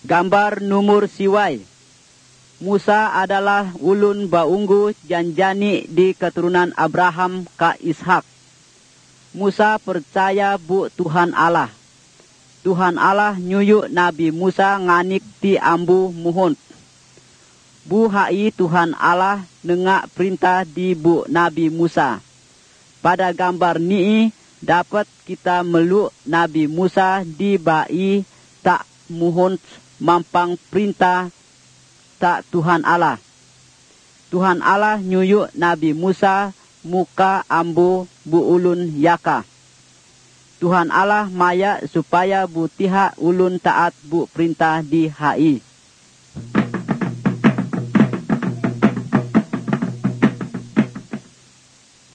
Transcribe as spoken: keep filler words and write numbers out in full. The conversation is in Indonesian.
Gambar numur siwai. Musa adalah ulun baunggu janjani di keturunan Abraham ka Ishak. Musa percaya bu Tuhan Allah. Tuhan Allah nyuyu Nabi Musa nganik ti ambu muhun. Bu hai Tuhan Allah nengak perintah di bu Nabi Musa. Pada gambar ni dapat kita meluk Nabi Musa di bai tak muhun mampang perintah tak Tuhan Allah. Tuhan Allah nyuyu Nabi Musa muka ambu bu ulun yaka. Tuhan Allah maya supaya bu tiha ulun taat bu perintah di hai.